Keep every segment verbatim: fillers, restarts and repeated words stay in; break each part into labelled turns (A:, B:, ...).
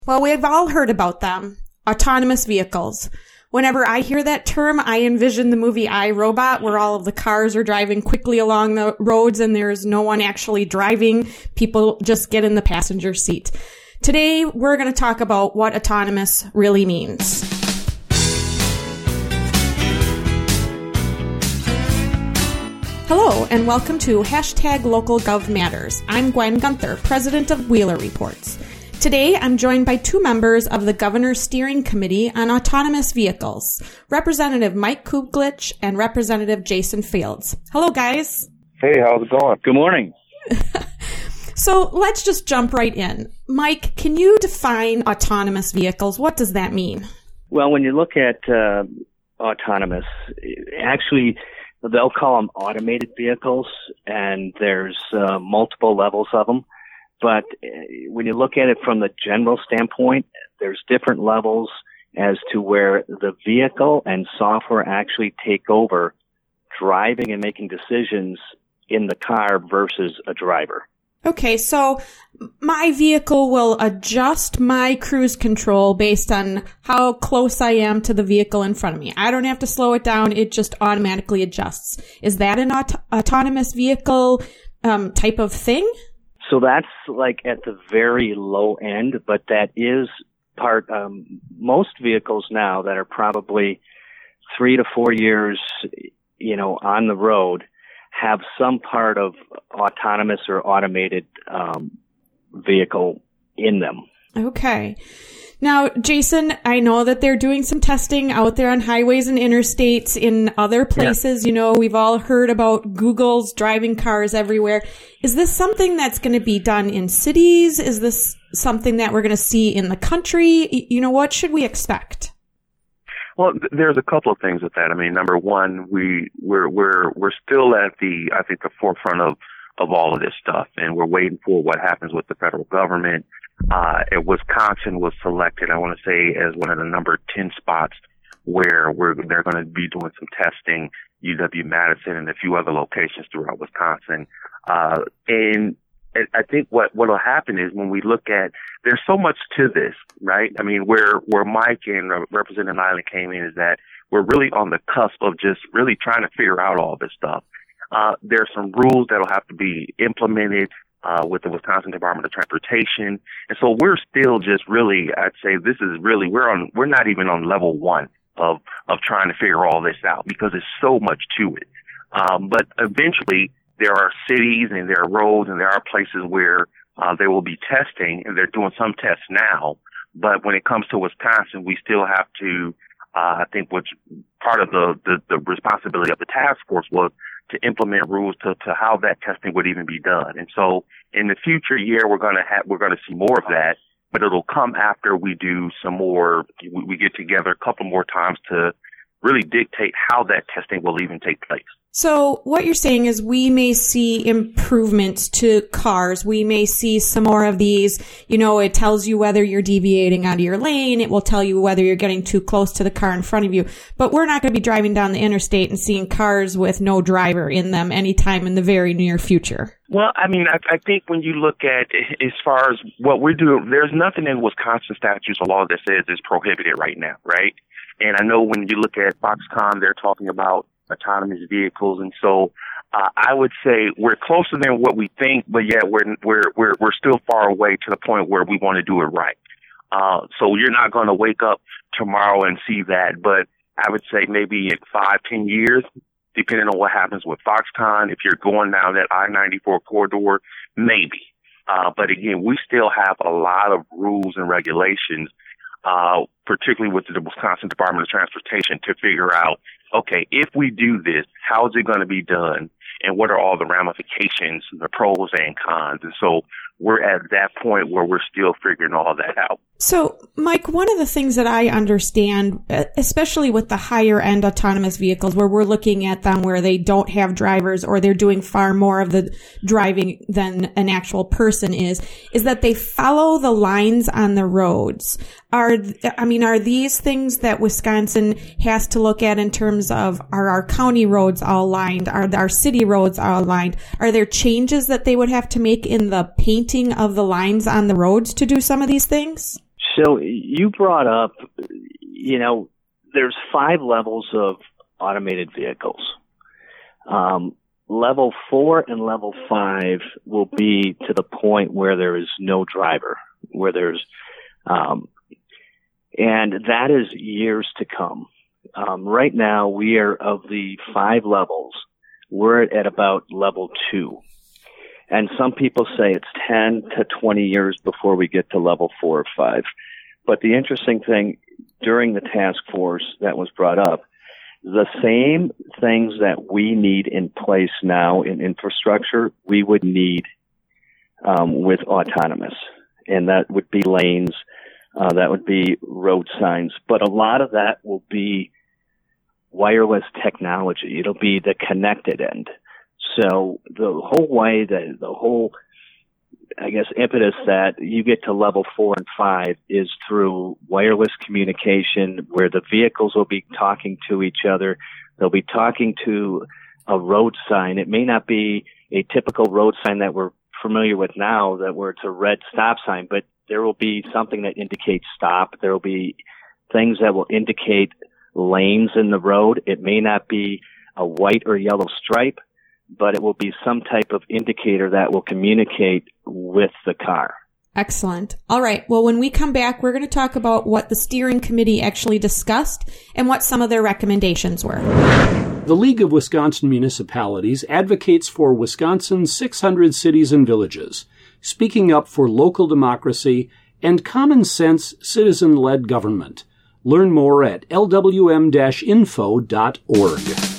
A: Well, we've all heard about them. Autonomous vehicles. Whenever I hear that term, I envision the movie I, Robot, where all of the cars are driving quickly along the roads and there's no one actually driving. People just get in the passenger seat. Today, we're going to talk about what autonomous really means. Hello, and welcome to Hashtag Local Gov Matters. I'm Gwen Gunther, president of Wheeler Reports. Today, I'm joined by two members of the Governor's Steering Committee on Autonomous Vehicles, Representative Mike Kuglich and Representative Jason Fields. Hello, guys.
B: Hey, how's it going?
C: Good morning.
A: So let's just jump right in. Mike, can you define autonomous vehicles? What does that mean?
C: Well, when you look at uh, autonomous, actually, they'll call them automated vehicles, and there's uh, multiple levels of them. But when you look at it from the general standpoint, there's different levels as to where the vehicle and software actually take over driving and making decisions in the car versus a driver.
A: Okay, so my vehicle will adjust my cruise control based on how close I am to the vehicle in front of me. I don't have to slow it down. It just automatically adjusts. Is that an aut- autonomous vehicle um, type of thing?
C: So that's like at the very low end, but that is part, um, most vehicles now that are probably three to four years, you know, on the road have some part of autonomous or automated um, vehicle in them.
A: Okay. Now, Jason, I know that they're doing some testing out there on highways and interstates in other places. Yeah. You know, we've all heard about Google's driving cars everywhere. Is this something that's going to be done in cities? Is this something that we're going to see in the country? You know, what should we expect?
B: Well, th- there's a couple of things with that. I mean, number one, we we're we're we're still at the I think the forefront of of all of this stuff, and we're waiting for what happens with the federal government. Uh, and Wisconsin was selected, I want to say, as one of the number ten spots where we're, they're going to be doing some testing, U W-Madison and a few other locations throughout Wisconsin. Uh, and I think what, what'll happen is when we look at, there's so much to this, right? I mean, where, where Mike and Representative Nyland came in is that we're really on the cusp of just really trying to figure out all this stuff. Uh, there's some rules that'll have to be implemented Uh, with the Wisconsin Department of Transportation. And so we're still just really, I'd say this is really, we're on, we're not even on level one of, of trying to figure all this out because there's so much to it. Um, but eventually there are cities and there are roads and there are places where, uh, they will be testing, and they're doing some tests now. But when it comes to Wisconsin, we still have to, uh, I think what's part of the, the, the responsibility of the task force was to implement rules to, to how that testing would even be done. And so in the future year, we're going to have, we're going to see more of that, but it'll come after we do some more, we, we get together a couple more times to really dictate how that testing will even take place.
A: So what you're saying is we may see improvements to cars. We may see some more of these, you know, it tells you whether you're deviating out of your lane. It will tell you whether you're getting too close to the car in front of you. But we're not going to be driving down the interstate and seeing cars with no driver in them anytime in the very near future.
B: Well, I mean, I, I think when you look at as far as what we're doing, there's nothing in Wisconsin statutes or law that says it's prohibited right now, right? And I know when you look at Foxconn, they're talking about autonomous vehicles, and so uh, I would say we're closer than what we think, but yet we're we're we're we're still far away to the point where we want to do it right. Uh, so you're not going to wake up tomorrow and see that, but I would say maybe in five, ten years, depending on what happens with Foxconn, if you're going down that I ninety-four corridor, maybe. Uh, but again, we still have a lot of rules and regulations, uh, particularly with the Wisconsin Department of Transportation, to figure out, okay, if we do this, how is it going to be done? And what are all the ramifications, the pros and cons? And so we're at that point where we're still figuring all that out.
A: So, Mike, one of the things that I understand, especially with the higher end autonomous vehicles where we're looking at them where they don't have drivers or they're doing far more of the driving than an actual person is, is that they follow the lines on the roads. Are, I mean, are these things that Wisconsin has to look at in terms of, are our county roads all lined? Are our city roads all lined? Are there changes that they would have to make in the painting of the lines on the roads to do some of these things?
C: So you brought up, you know, there's five levels of automated vehicles. Um, level four and level five will be to the point where there is no driver, where there's, um, and that is years to come. Um, right now, we are of the five levels, we're at about level two. And some people say it's ten to twenty years before we get to level four or five. But the interesting thing during the task force that was brought up, the same things that we need in place now in infrastructure, we would need um, with autonomous. And that would be lanes, uh, that would be road signs. But a lot of that will be wireless technology. It'll be the connected end. So the whole way, the, the whole, I guess, impetus that you get to level four and five is through wireless communication where the vehicles will be talking to each other. They'll be talking to a road sign. It may not be a typical road sign that we're familiar with now, that where it's a red stop sign, but there will be something that indicates stop. There will be things that will indicate lanes in the road. It may not be a white or yellow stripe, but it will be some type of indicator that will communicate with the car.
A: Excellent. All right. Well, when we come back, we're going to talk about what the steering committee actually discussed and what some of their recommendations were.
D: The League of Wisconsin Municipalities advocates for Wisconsin's six hundred cities and villages, speaking up for local democracy and common sense citizen-led government. Learn more at l w m dash info dot org.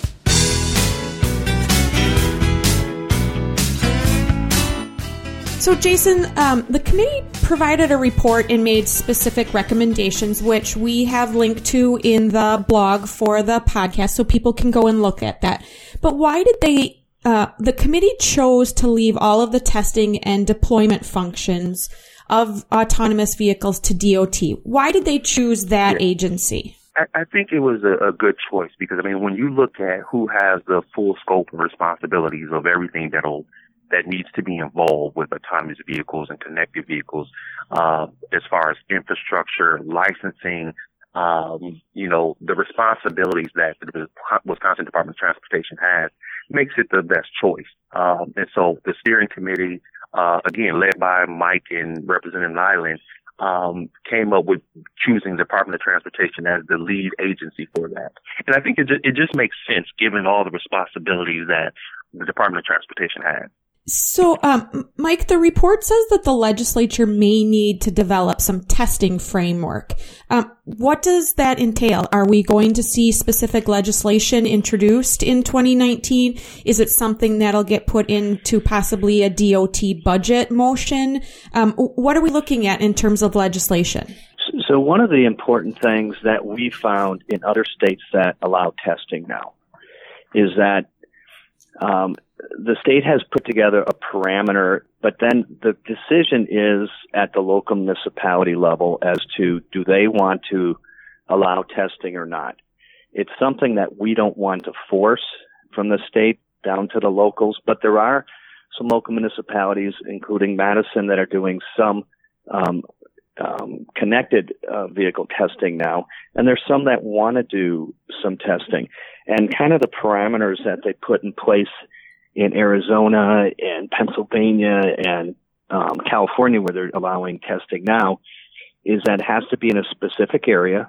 A: So, Jason, um, the committee provided a report and made specific recommendations, which we have linked to in the blog for the podcast, so people can go and look at that. But why did they, uh, the committee chose to leave all of the testing and deployment functions of autonomous vehicles to D O T? Why did they choose that yeah. agency?
B: I, I think it was a, a good choice because, I mean, when you look at who has the full scope of responsibilities of everything that'll that needs to be involved with autonomous vehicles and connected vehicles, uh, as far as infrastructure, licensing, um, you know, the responsibilities that the Wisconsin Department of Transportation has makes it the best choice. Um, and so the steering committee, uh, again, led by Mike and Representative Nyland, um, came up with choosing the Department of Transportation as the lead agency for that. And I think it just, it just makes sense given all the responsibilities that the Department of Transportation has.
A: So, um, Mike, the report says that the legislature may need to develop some testing framework. Um, what does that entail? Are we going to see specific legislation introduced in twenty nineteen? Is it something that'll get put into possibly a D O T budget motion? Um, what are we looking at in terms of legislation?
C: So one of the important things that we found in other states that allow testing now is that um, the state has put together a parameter, but then the decision is at the local municipality level as to do they want to allow testing or not. It's something that we don't want to force from the state down to the locals, but there are some local municipalities, including Madison, that are doing some um, um, connected uh, vehicle testing now, and there's some that want to do some testing. And kind of the parameters that they put in place in Arizona and Pennsylvania and um, California, where they're allowing testing now, is that it has to be in a specific area.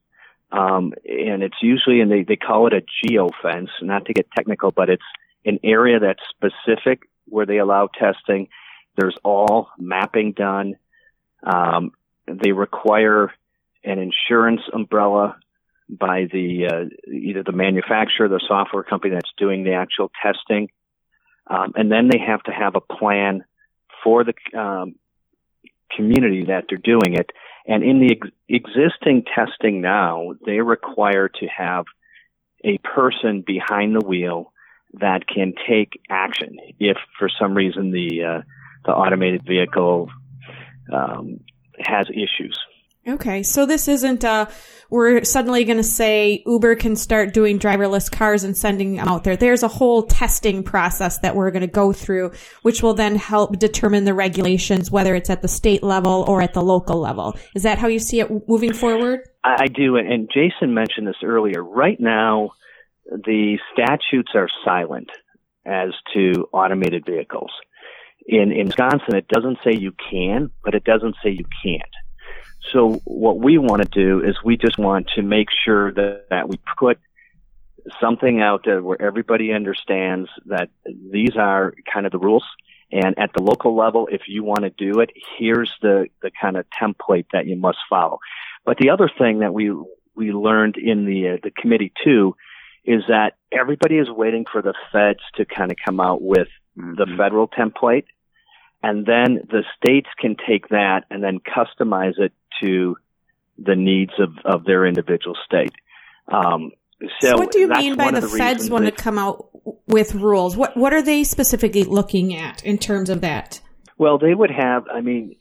C: Um, and it's usually, and they, they call it a geofence, not to get technical, but it's an area that's specific where they allow testing. There's all mapping done. Um, they require an insurance umbrella by the uh, either the manufacturer, the software company that's doing the actual testing. Um, and then they have to have a plan for the um, community that they're doing it. And in the ex- existing testing now, they require to have a person behind the wheel that can take action if for some reason the uh, the automated vehicle um, has issues.
A: Okay, so this isn't, uh, we're suddenly going to say Uber can start doing driverless cars and sending them out there. There's a whole testing process that we're going to go through, which will then help determine the regulations, whether it's at the state level or at the local level. Is that how you see it moving forward?
C: I do, and Jason mentioned this earlier. Right now, the statutes are silent as to automated vehicles. In, in Wisconsin, it doesn't say you can, but it doesn't say you can't. So what we want to do is we just want to make sure that, that we put something out there where everybody understands that these are kind of the rules. And at the local level, if you want to do it, here's the, the kind of template that you must follow. But the other thing that we we learned in the uh, the committee too is that everybody is waiting for the feds to kind of come out with mm-hmm. the federal template. And then the states can take that and then customize it to the needs of, of their individual state. Um, so,
A: so what do you mean by the, the feds want to come out with rules? What what are they specifically looking at in terms of that?
C: Well, they would have, I mean,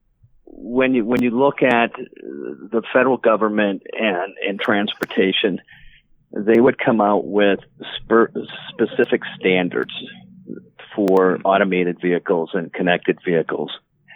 C: when you when you look at the federal government and, and transportation, they would come out with spe- specific standards for automated vehicles and connected vehicles.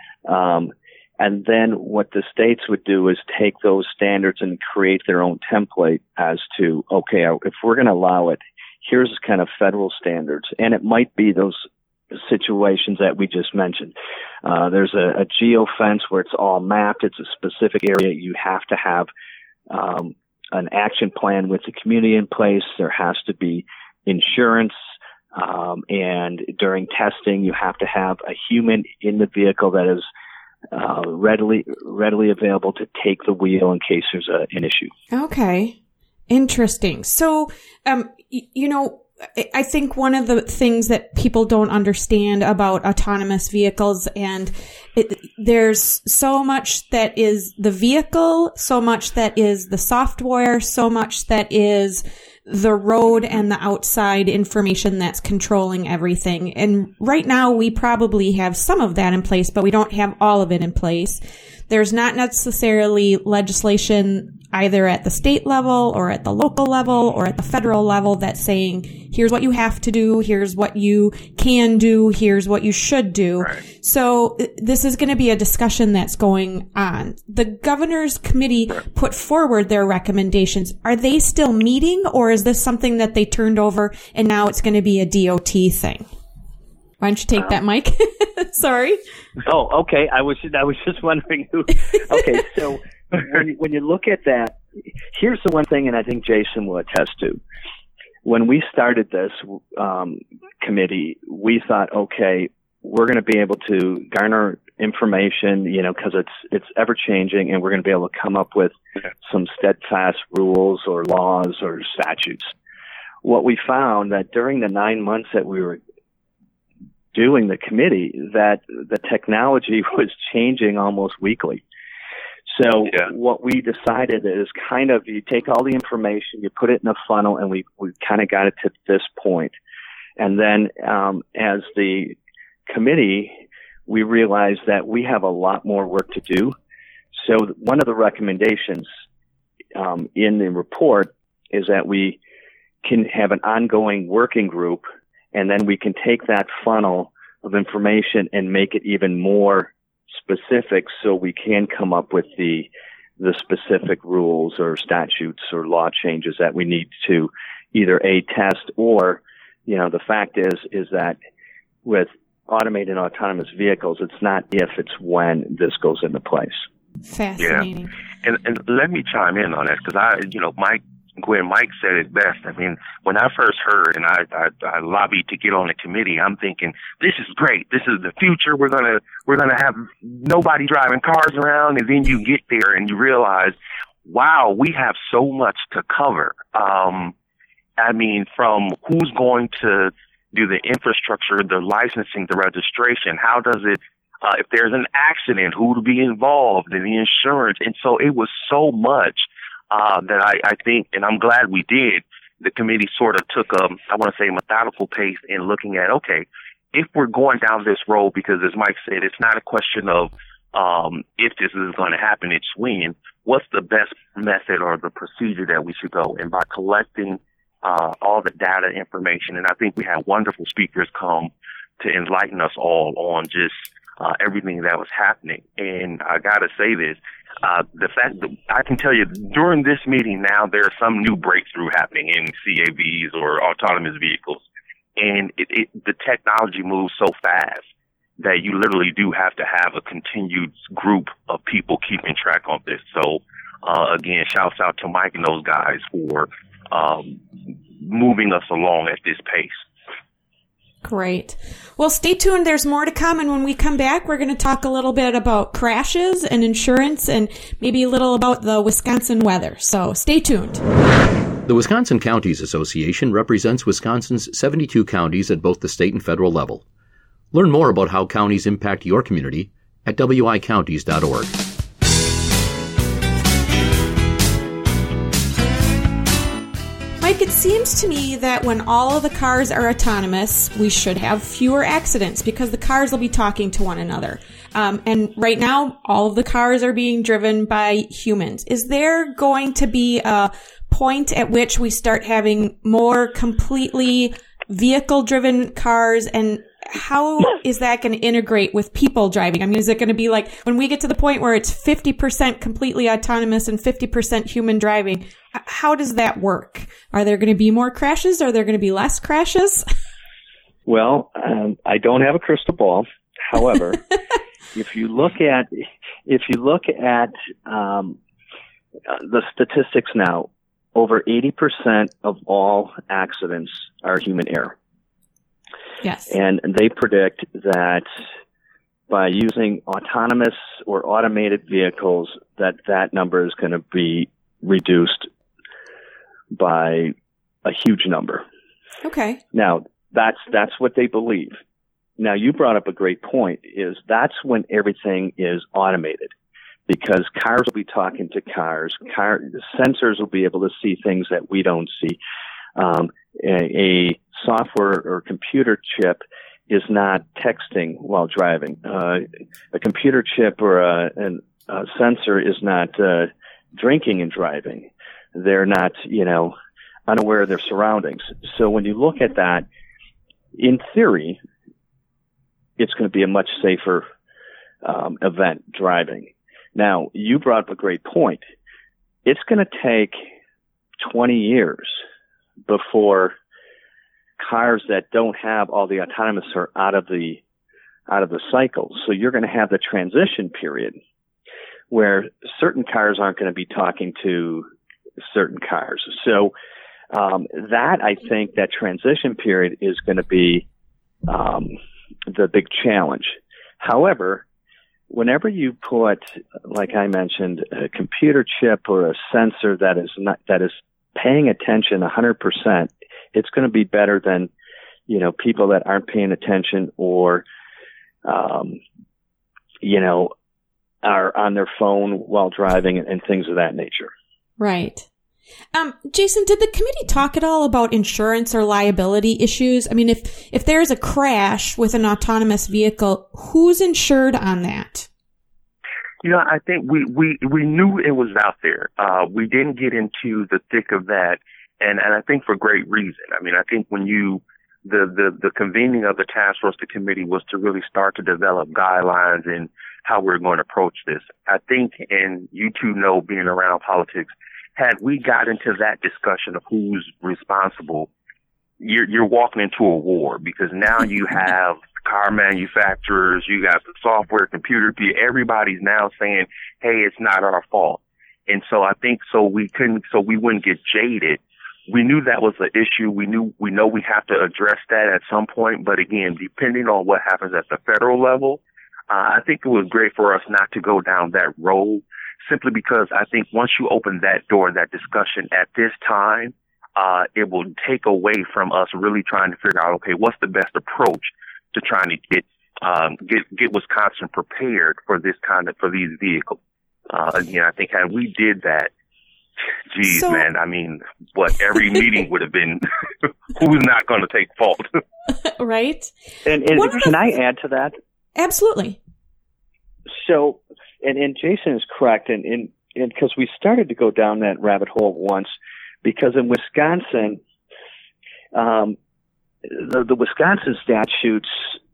C: Um, and then what the states would do is take those standards and create their own template as to, okay, if we're going to allow it, here's kind of federal standards. And it might be those situations that we just mentioned. Uh, there's a, a geo fence where it's all mapped. It's a specific area. You have to have um, an action plan with the community in place. There has to be insurance. Um, and during testing, you have to have a human in the vehicle that is uh, readily readily available to take the wheel in case there's a, an issue.
A: Okay, interesting. So, um, y- you know, I think one of the things that people don't understand about autonomous vehicles, and it, there's so much that is the vehicle, so much that is the software, so much that is the road and the outside information that's controlling everything. And right now we probably have some of that in place, but we don't have all of it in place. There's not necessarily legislation either at the state level or at the local level or at the federal level that's saying, here's what you have to do, here's what you can do, here's what you should do. Right. So this is going to be a discussion that's going on. The governor's committee put forward their recommendations. Are they still meeting, or is this something that they turned over and now it's going to be a D O T thing? Why don't you take um, that, Mike? Sorry.
C: Oh, okay. I was I was just wondering who. Okay, so when you, when you look at that, here's the one thing, and I think Jason will attest to. When we started this um, committee, we thought, okay, we're going to be able to garner information, you know, because it's it's ever changing, and we're going to be able to come up with some steadfast rules or laws or statutes. What we found that during the nine months that we were doing the committee, that the technology was changing almost weekly. So yeah. What we decided is kind of, you take all the information, you put it in a funnel, and we, we kind of got it to this point. And then um, as the committee, we realized that we have a lot more work to do. So one of the recommendations um, in the report is that we can have an ongoing working group, and then we can take that funnel of information and make it even more specific, so we can come up with the the specific rules or statutes or law changes that we need to either A, test, or, you know, the fact is is that with automated autonomous vehicles, it's not if, it's when this goes into place.
A: Fascinating.
B: Yeah. And, and let me chime in on that, because I, you know, Mike, Gwen, Mike said it best. I mean, when I first heard and I, I, I lobbied to get on the committee, I'm thinking, this is great. This is the future. We're gonna we're gonna have nobody driving cars around, and then you get there and you realize, wow, we have so much to cover. Um, I mean, from who's going to do the infrastructure, the licensing, the registration, how does it, uh, if there's an accident, who to be involved, and the insurance, and so it was so much. Uh, that I, I think, and I'm glad we did, the committee sort of took a, I want to say, methodical pace in looking at, okay, if we're going down this road, because as Mike said, it's not a question of, um, if this is going to happen, it's swinging, what's the best method or the procedure that we should go? And by collecting uh, all the data information, and I think we had wonderful speakers come to enlighten us all on just uh, everything that was happening. And I got to say this, uh, the fact that I can tell you during this meeting now, there's some new breakthrough happening in C A Vs or autonomous vehicles. And it, it, the technology moves so fast that you literally do have to have a continued group of people keeping track on this. So, uh, again, shouts out to Mike and those guys for um, moving us along at this pace.
A: Great. Well, stay tuned. There's more to come. And when we come back, we're going to talk a little bit about crashes and insurance and maybe a little about the Wisconsin weather. So stay tuned.
E: The Wisconsin Counties Association represents Wisconsin's seventy-two counties at both the state and federal level. Learn more about how counties impact your community at w i counties dot org.
A: Mike, it seems to me that when all of the cars are autonomous, we should have fewer accidents because the cars will be talking to one another. Um, and right now, all of the cars are being driven by humans. Is there going to be a point at which we start having more completely vehicle-driven cars, and how is that going to integrate with people driving? I mean, is it going to be like when we get to the point where it's fifty percent completely autonomous and fifty percent human driving, how does that work? Are there going to be more crashes? Are there going to be less crashes?
C: Well, um, I don't have a crystal ball. However, if you look at if you look at um, the statistics now, over eighty percent of all accidents are human error.
A: Yes.
C: And they predict that by using autonomous or automated vehicles, that that number is going to be reduced by a huge number.
A: Okay.
C: Now, that's that's what they believe. Now, you brought up a great point, is that's when everything is automated, because cars will be talking to cars. Car sensors will be able to see things that we don't see. Um, a, a software or computer chip is not texting while driving. Uh, a computer chip or a, an, a sensor is not uh, drinking and driving. They're not, you know, unaware of their surroundings. So when you look at that, in theory, it's going to be a much safer um, event driving. Now, you brought up a great point. It's going to take twenty years before cars that don't have all the autonomous are out of the out of the cycle. So you're going to have the transition period where certain cars aren't going to be talking to certain cars. So um, that, I think, that transition period is going to be um, the big challenge. However, whenever you put, like I mentioned, a computer chip or a sensor that is not that is paying attention one hundred percent, it's going to be better than, you know, people that aren't paying attention or, um, you know, are on their phone while driving and, and things of that nature.
A: Right. Um, Jason, did the committee talk at all about insurance or liability issues? I mean, if, if there's a crash with an autonomous vehicle, who's insured on that?
B: You know, I think we, we, we knew it was out there. Uh, we didn't get into the thick of that. And, and I think for great reason. I mean, I think when you, the, the, the convening of the task force, the committee was to really start to develop guidelines and how we're going to approach this. I think, and you two know, being around politics, had we got into that discussion of who's responsible, you're, you're walking into a war, because now you have car manufacturers, you got the software, computer people, everybody's now saying, hey, it's not our fault. And so I think so we couldn't, so we wouldn't get jaded. We knew that was an issue. We knew, we know we have to address that at some point. But again, depending on what happens at the federal level, uh, I think it was great for us not to go down that road, simply because I think once you open that door, that discussion at this time, uh, it will take away from us really trying to figure out, okay, what's the best approach to trying to get, um, get, get Wisconsin prepared for this kind of, for these vehicles. Uh, again, I think had we did that, geez, so, man, I mean, what, every meeting would have been, who's not going to take fault?
A: Right.
C: And, and can I add to that?
A: Absolutely.
C: So, and, and Jason is correct, and and because we started to go down that rabbit hole once, because in Wisconsin, um, the, the Wisconsin statutes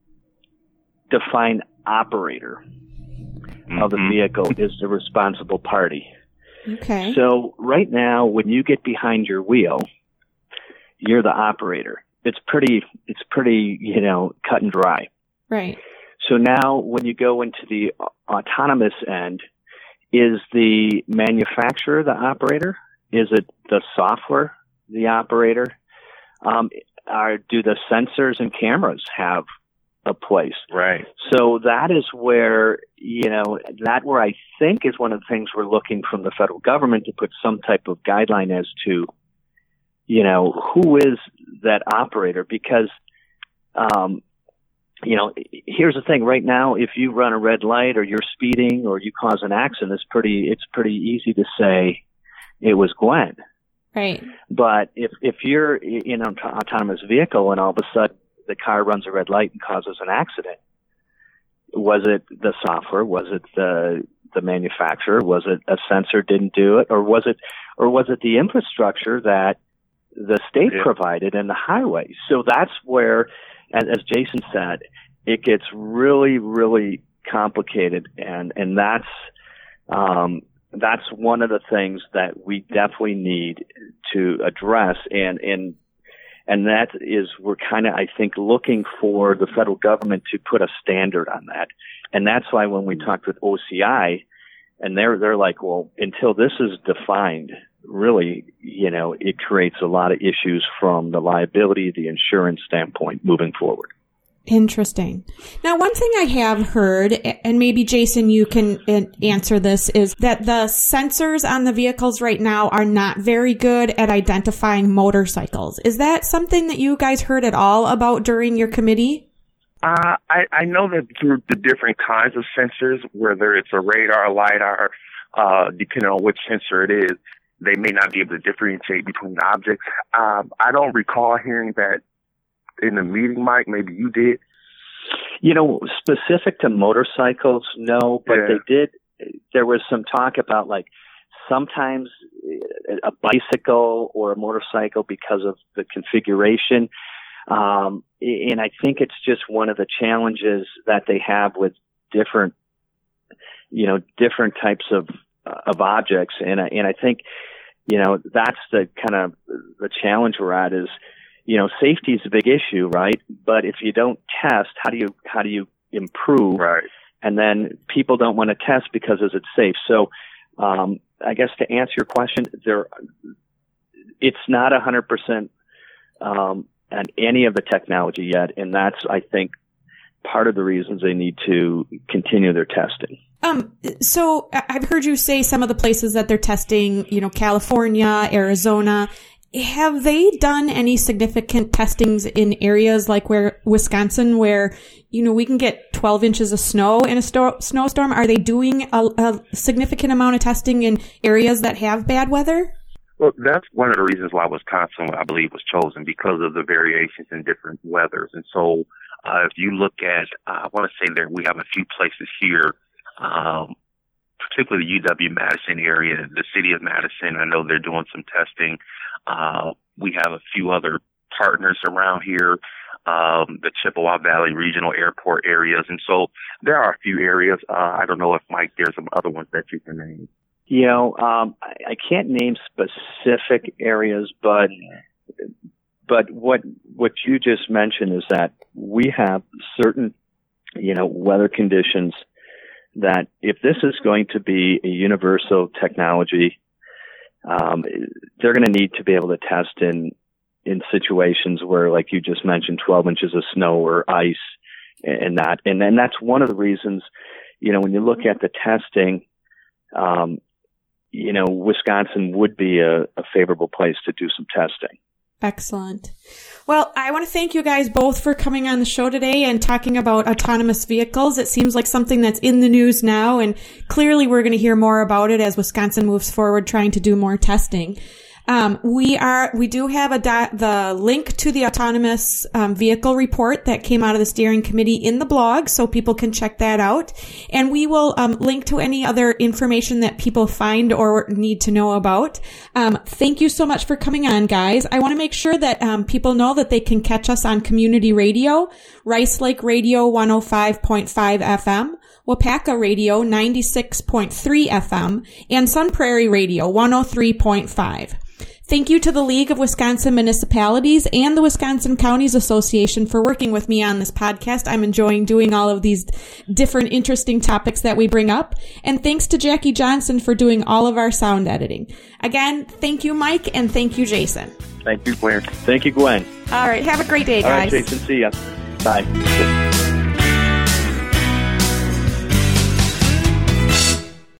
C: define operator mm-hmm. of the vehicle is the responsible party.
A: Okay.
C: So right now, when you get behind your wheel, you're the operator. It's pretty, it's pretty, you know, cut and dry.
A: Right.
C: So now when you go into the autonomous end, is the manufacturer the operator? Is it the software the operator? Um, are, do the sensors and cameras have a place?
B: Right.
C: So that is where, you know, that where I think is one of the things we're looking from the federal government to put some type of guideline as to, you know, who is that operator? Because, um, you know, here's the thing. Right now, if you run a red light or you're speeding or you cause an accident, it's pretty, it's pretty easy to say it was Gwen.
A: Right.
C: But if, if you're in an autonomous vehicle and all of a sudden the car runs a red light and causes an accident, was it the software? Was it the, the manufacturer? Was it a sensor didn't do it? Or was it, or was it the infrastructure that the state yeah. provided and the highway? So that's where, as, as Jason said, it gets really, really complicated. And, and that's, um, that's one of the things that we definitely need to address. And, and, and that is, we're kind of, I think, looking for the federal government to put a standard on that. And that's why when we talked with O C I, and they're, they're like, well, until this is defined, really, you know, it creates a lot of issues from the liability, the insurance standpoint moving forward.
A: Interesting. Now, one thing I have heard, and maybe Jason, you can answer this, is that the sensors on the vehicles right now are not very good at identifying motorcycles. Is that something that you guys heard at all about during your committee?
B: Uh, I, I know that through the different kinds of sensors, whether it's a radar, LiDAR, uh, depending on which sensor it is, they may not be able to differentiate between objects. Um, I don't recall hearing that in the meeting, Mike. Maybe you did.
C: You know, specific to motorcycles, no, but yeah. they did. There was some talk about like sometimes a bicycle or a motorcycle because of the configuration. Um, and I think it's just one of the challenges that they have with different, you know, different types of, of objects. And I, and I think, you know, that's the kind of the challenge we're at is, you know, safety is a big issue, right? But if you don't test, how do you, how do you improve?
B: Right.
C: And then people don't want to test because is it safe? So, um, I guess to answer your question, there, it's not a hundred percent, um, on any of the technology yet. And that's, I think, part of the reasons they need to continue their testing.
A: Um, so I've heard you say some of the places that they're testing, you know, California, Arizona. Have they done any significant testings in areas like where Wisconsin, where, you know, we can get twelve inches of snow in a sto- snowstorm? Are they doing a, a significant amount of testing in areas that have bad weather?
B: Well, that's one of the reasons why Wisconsin, I believe, was chosen, because of the variations in different weathers. And so, uh, if you look at, uh, I want to say that we have a few places here, um, particularly the U W-Madison area, the city of Madison. I know they're doing some testing. Uh, we have a few other partners around here, um, the Chippewa Valley Regional Airport areas. And so there are a few areas. Uh, I don't know if, Mike, there's some other ones that you can name.
C: You know, um, I, I can't name specific areas, but but what what you just mentioned is that we have certain, you know, weather conditions that if this is going to be a universal technology, um, they're going to need to be able to test in in situations where, like you just mentioned, twelve inches of snow or ice and that. And then that's one of the reasons, you know, when you look at the testing, um, you know, Wisconsin would be a, a favorable place to do some testing.
A: Excellent. Well, I want to thank you guys both for coming on the show today and talking about autonomous vehicles. It seems like something that's in the news now, and clearly we're going to hear more about it as Wisconsin moves forward trying to do more testing. Um, we are, we do have a do- the link to the autonomous um, vehicle report that came out of the steering committee in the blog, so people can check that out. And we will um, link to any other information that people find or need to know about. Um, thank you so much for coming on, guys. I want to make sure that um, people know that they can catch us on community radio, Rice Lake Radio one oh five point five F M, Wapaka Radio ninety-six point three F M, and Sun Prairie Radio one oh three point five. Thank you to the League of Wisconsin Municipalities and the Wisconsin Counties Association for working with me on this podcast. I'm enjoying doing all of these different interesting topics that we bring up. And thanks to Jackie Johnson for doing all of our sound editing. Again, thank you, Mike, and thank you, Jason.
B: Thank you, Gwen.
C: Thank you, Gwen.
A: All right. Have a great day, guys.
C: All right, Jason. See ya. Bye.